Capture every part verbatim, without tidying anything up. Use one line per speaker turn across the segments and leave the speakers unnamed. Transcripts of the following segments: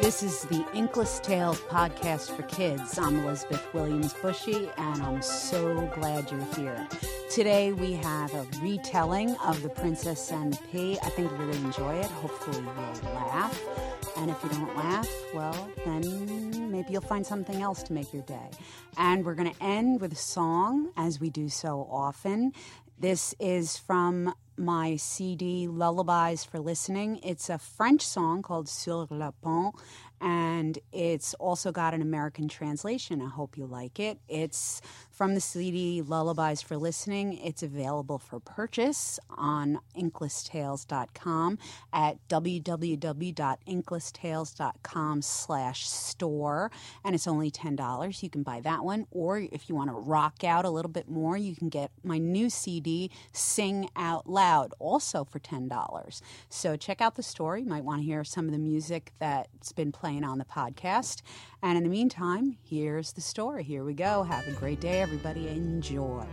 This is the Inkless Tales podcast for kids. I'm Elizabeth Williams Bushy, and I'm so glad you're here. Today we have a retelling of The Princess and the Pea. I think you'll really enjoy it. Hopefully you'll laugh. And if you don't laugh, well, then maybe you'll find something else to make your day. And we're going to end with a song, as we do so often. This is from my C D, Lullabies for Listening. It's a French song called Sur le Pont, and it's also got an American translation. I hope you like it. It's from the C D, Lullabies for Listening. It's available for purchase on inkless tales dot com at w w w dot inkless tales dot com slash store, and it's only ten dollars. You can buy that one, or if you want to rock out a little bit more, you can get my new C D, Sing Out Loud, also for ten dollars. So check out the store. You might want to hear some of the music that's been playing on the podcast. And in the meantime, here's the story. Here we go. Have a great day, everybody. Enjoy.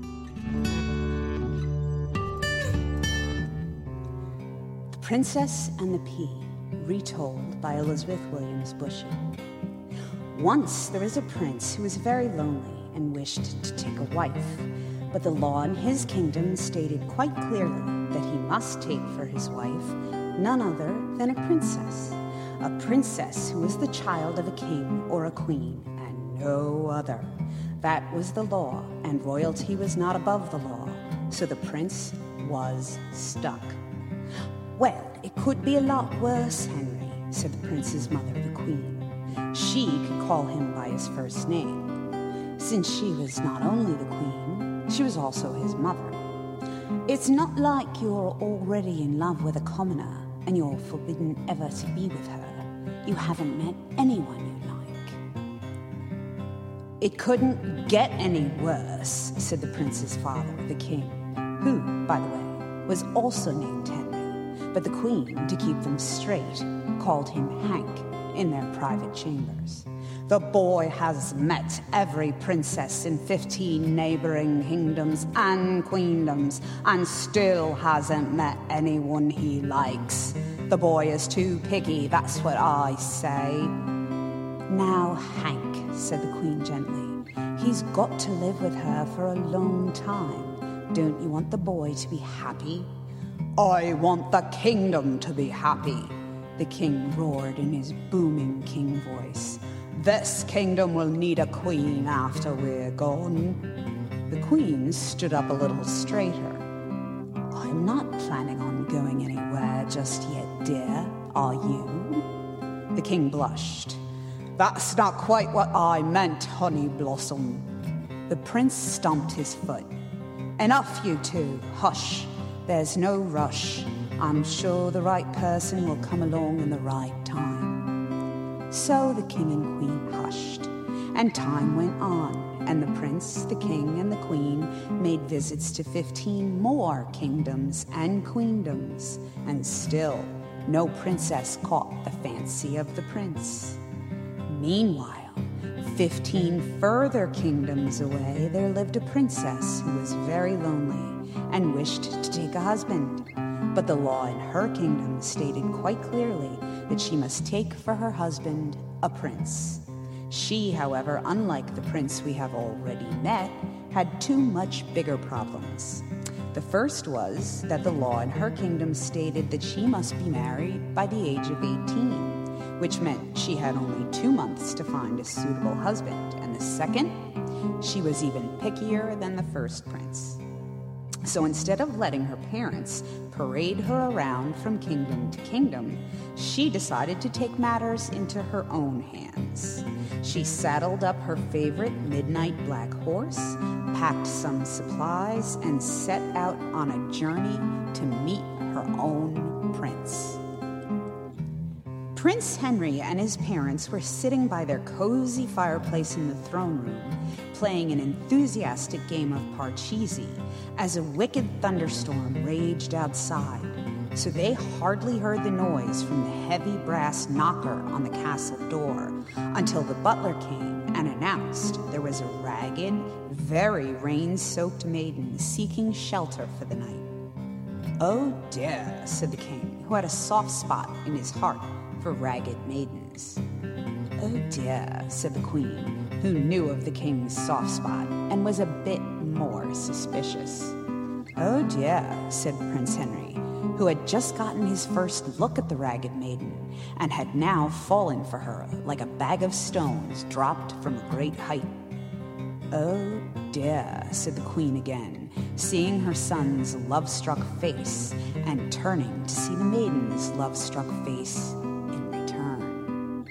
The Princess and the Pea, retold by Elizabeth Williams Bushy. Once there was a prince who was very lonely and wished to take a wife. But the law in his kingdom stated quite clearly that he must take for his wife none other than a princess. A princess who was the child of a king or a queen, and no other. That was the law, and royalty was not above the law, so the prince was stuck. Well, it could be a lot worse, Henry, said the prince's mother, the queen. She could call him by his first name, since she was not only the queen, she was also his mother. It's not like you're already in love with a commoner and you're forbidden ever to be with her. You haven't met anyone you like. It couldn't get any worse, said the prince's father, the king, who, by the way, was also named Henry, but the queen, to keep them straight, called him Hank in their private chambers. The boy has met every princess in fifteen neighboring kingdoms and queendoms, and still hasn't met anyone he likes. The boy is too picky, that's what I say. Now, Hank, said the queen gently, he's got to live with her for a long time. Don't you want the boy to be happy? I want the kingdom to be happy, the king roared in his booming king voice. This kingdom will need a queen after we're gone. The queen stood up a little straighter. I'm not planning on going anywhere just yet, dear, are you? The king blushed. That's not quite what I meant, Honey Blossom. The prince stomped his foot. Enough, you two. Hush. There's no rush. I'm sure the right person will come along in the right time. So the king and queen hushed, and time went on, and the prince, the king, and the queen made visits to fifteen more kingdoms and queendoms, and still no princess caught the fancy of the prince. Meanwhile, fifteen further kingdoms away, there lived a princess who was very lonely and wished to take a husband. But the law in her kingdom stated quite clearly that she must take for her husband a prince. She, however, unlike the prince we have already met, had two much bigger problems. The first was that the law in her kingdom stated that she must be married by the age of eighteen, which meant she had only two months to find a suitable husband. And the second, she was even pickier than the first prince. So instead of letting her parents parade her around from kingdom to kingdom, she decided to take matters into her own hands. She saddled up her favorite midnight black horse, packed some supplies, and set out on a journey to meet her own prince. Prince Henry and his parents were sitting by their cozy fireplace in the throne room, playing an enthusiastic game of Parcheesi as a wicked thunderstorm raged outside, so they hardly heard the noise from the heavy brass knocker on the castle door until the butler came and announced there was a ragged, very rain-soaked maiden seeking shelter for the night. "Oh dear," said the king, who had a soft spot in his heart for ragged maidens. "Oh dear," said the queen, who knew of the king's soft spot and was a bit more suspicious. "Oh dear," said Prince Henry, who had just gotten his first look at the ragged maiden and had now fallen for her like a bag of stones dropped from a great height. "Oh dear," said the queen again, seeing her son's love-struck face and turning to see the maiden's love-struck face in return.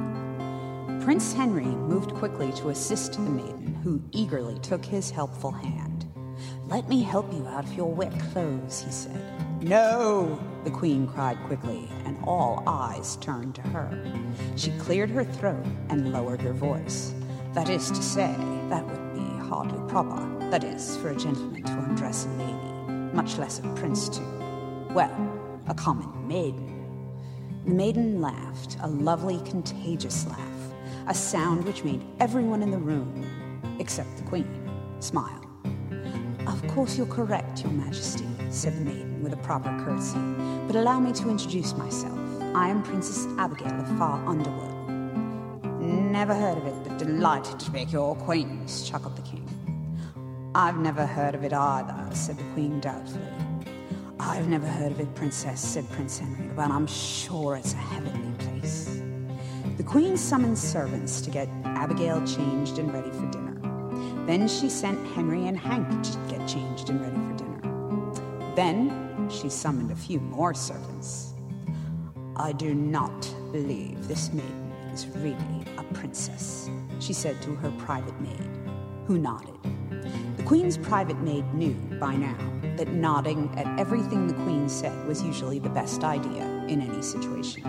Prince Henry moved quickly to assist the maiden, who eagerly took his helpful hand. "Let me help you out of your wet clothes," he said. "No!" the queen cried quickly, and all eyes turned to her. She cleared her throat and lowered her voice. "That is to say, that would be hardly proper. That is, for a gentleman to undress a lady, much less a prince to, well, a common maiden." The maiden laughed, a lovely, contagious laugh, a sound which made everyone in the room, except the queen, smile. "Of course you're correct, your majesty," said the maiden with a proper curtsy, "but allow me to introduce myself. I am Princess Abigail of Far Underwood." "Never heard of it, but delighted to make your acquaintance," chuckled the king. "I've never heard of it either," said the queen doubtfully. "I've never heard of it, princess," said Prince Henry, "but I'm sure it's a heavenly place." The queen summoned servants to get Abigail changed and ready for dinner. Then she sent Henry and Hank to get changed and ready for dinner. Then she summoned a few more servants. "I do not believe this maiden is really a princess," she said to her private maid, who nodded. The queen's private maid knew, by now, that nodding at everything the queen said was usually the best idea in any situation.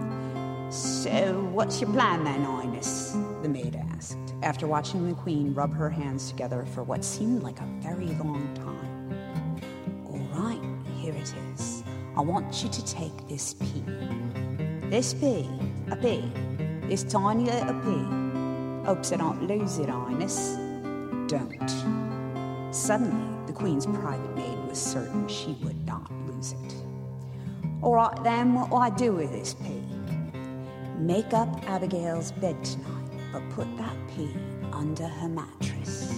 "So, what's your plan then, Highness?" the maid asked, after watching the queen rub her hands together for what seemed like a very long time. "All right, here it is. I want you to take this pea." "This pea? A pea? This tiny little pea? Hopes I don't lose it, Highness." "Don't." Suddenly, the queen's private maid was certain she would not lose it. "All right then, what will I do with this pea?" "Make up Abigail's bed tonight, but put that pea under her mattress."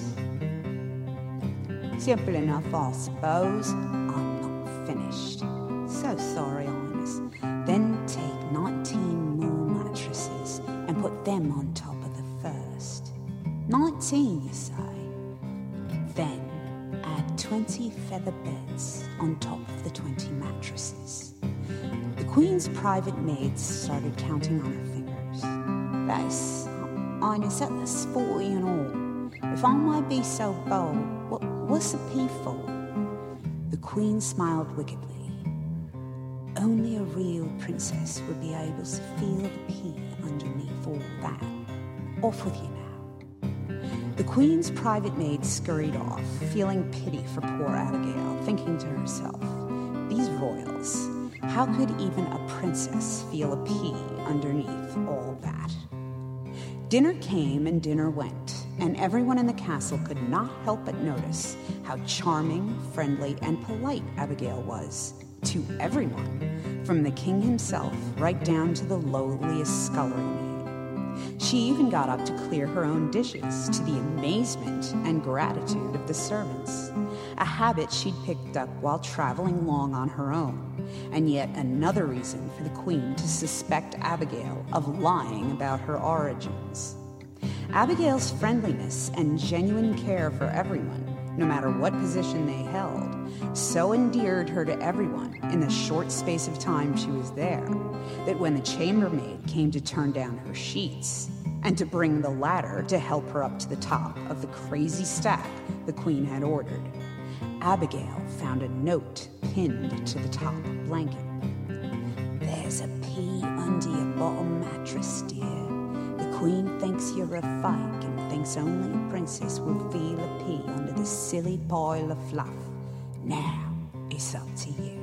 "Simple enough, I suppose." "I'm not finished." "So sorry, Highness." "Then take nineteen more mattresses and put them on top of the first." "Nineteen, you say?" "Then add twenty feather beds on top of the twenty mattresses." The queen's private maid started counting on her fingers. "That's, Highness, that's forty in all. If I might be so bold, what, what's a pea for?" The queen smiled wickedly. "Only a real princess would be able to feel the pea underneath all that. Off with you now." The queen's private maid scurried off, feeling pity for poor Abigail, thinking to herself, "These royals, how could even a princess feel a pea underneath all that?" Dinner came and dinner went, and everyone in the castle could not help but notice how charming, friendly, and polite Abigail was to everyone, from the king himself right down to the lowliest scullery maid. She even got up to clear her own dishes, to the amazement and gratitude of the servants, a habit she'd picked up while traveling long on her own, and yet another reason for the queen to suspect Abigail of lying about her origins. Abigail's friendliness and genuine care for everyone, no matter what position they held, so endeared her to everyone in the short space of time she was there, that when the chambermaid came to turn down her sheets and to bring the ladder to help her up to the top of the crazy stack the queen had ordered, Abigail found a note pinned to the top blanket. "There's a pea under your bottom mattress, dear. The queen thinks you're a fake and thinks only a princess will feel a pea under this silly pile of fluff. Now, it's up to you."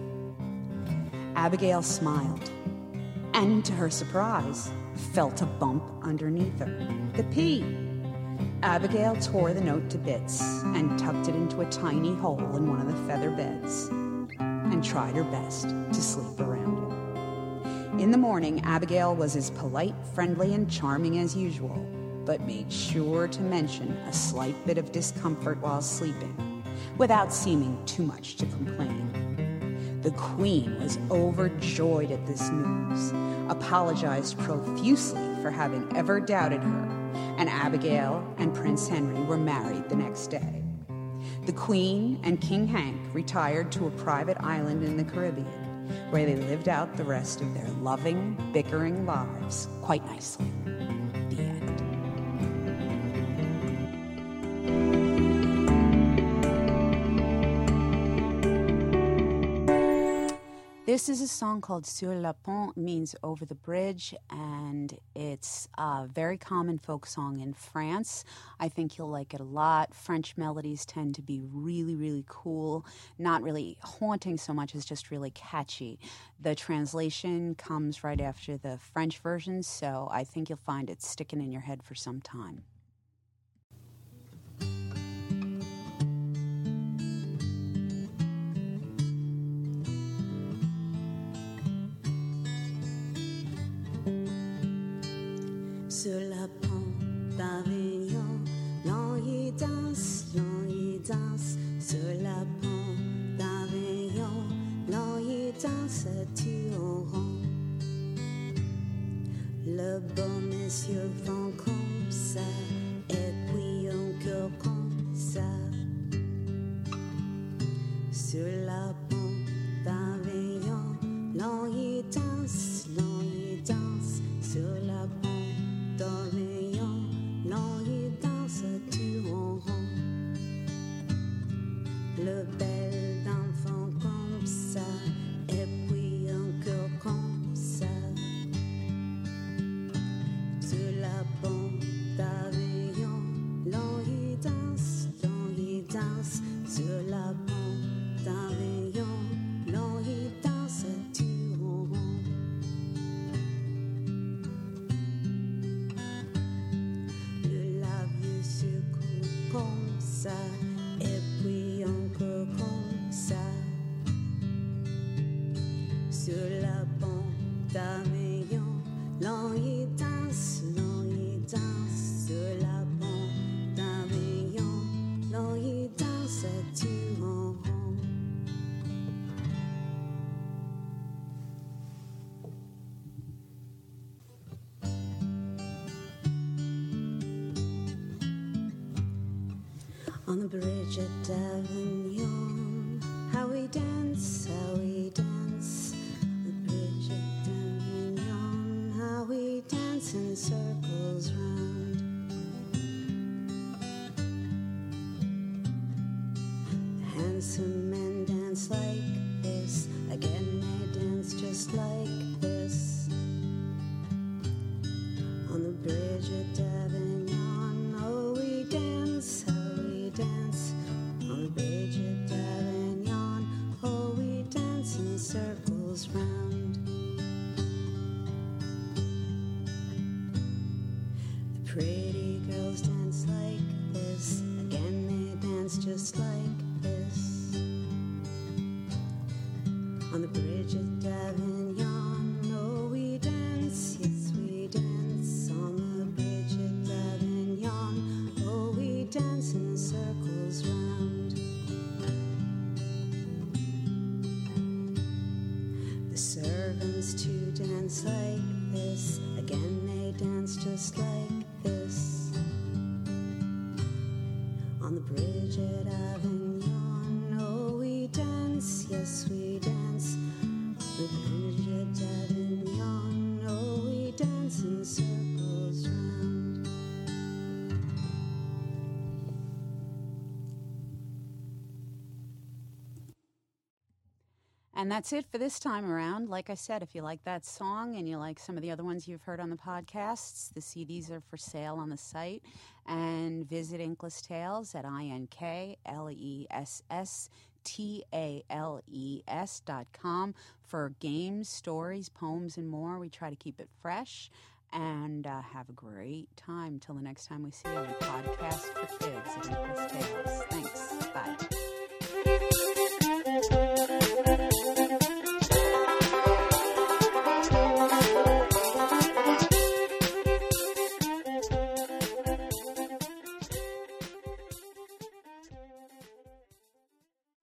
Abigail smiled, and to her surprise, felt a bump underneath her. The pea. Abigail tore the note to bits and tucked it into a tiny hole in one of the feather beds and tried her best to sleep around it. In the morning, Abigail was as polite, friendly, and charming as usual, but made sure to mention a slight bit of discomfort while sleeping, without seeming too much to complain. The Queen was overjoyed at this news, apologized profusely for having ever doubted her, and Abigail and Prince Henry were married the next day. The Queen and King Hank retired to a private island in the Caribbean, where they lived out the rest of their loving, bickering lives quite nicely. The end. This is a song called Sur la Pont, means over the bridge, and it's a very common folk song in France. I think you'll like it a lot. French melodies tend to be really, really cool, not really haunting so much as just really catchy. The translation comes right after the French version, so I think you'll find it sticking in your head for some time.
Sur la pont d'Avignon, l'on y danse, l'on y danse. Sur la pont d'Avignon, l'on y danse tout au rond. Le beau monsieur font comme ça, et puis encore comme ça. Sur la pont d'Avignon, l'on y danse, l'on y danse. Sur la pont d'Avignon, l'on y danse tout en rond. Le bel enfant comme ça, et puis encore comme ça. Sur la pont d'Avignon, l'on y danse, l'on y danse. Sur la pont d'Avignon, l'on y danse tout en rond. Comme ça, et puis encore comme ça. Sur la pont d'Avignon, l'on y danse, l'on y danse. Sur la pont d'Avignon, l'on y danse tout en rond. On the bridge at Avignon, how we dance, how we dance. The bridge at Avignon, how we dance in circles round. The handsome men dance like this, again they dance just like this. On the bridge at Avignon, oh we dance, dance on the bridge at Avignon. Oh, we dance in circles round. The pretty girls dance like this. Again, they dance just like this. On the bridge at Avignon. Oh, we dance, yes, we dance on the bridge at Avignon. Oh, we dance in circles round. The servants too dance like this. Again they dance just like this. On the bridge at Avignon, oh we dance, yes we dance. The bridge at Avignon, oh we dance in circles round.
And that's it for this time around. Like I said, if you like that song and you like some of the other ones you've heard on the podcasts, the C Ds are for sale on the site. And visit Inkless Tales at I N K L E S S T A L E S dot com for games, stories, poems, and more. We try to keep it fresh. And uh, have a great time till the next time we see you on a podcast for kids at Inkless Tales. Thanks. Bye.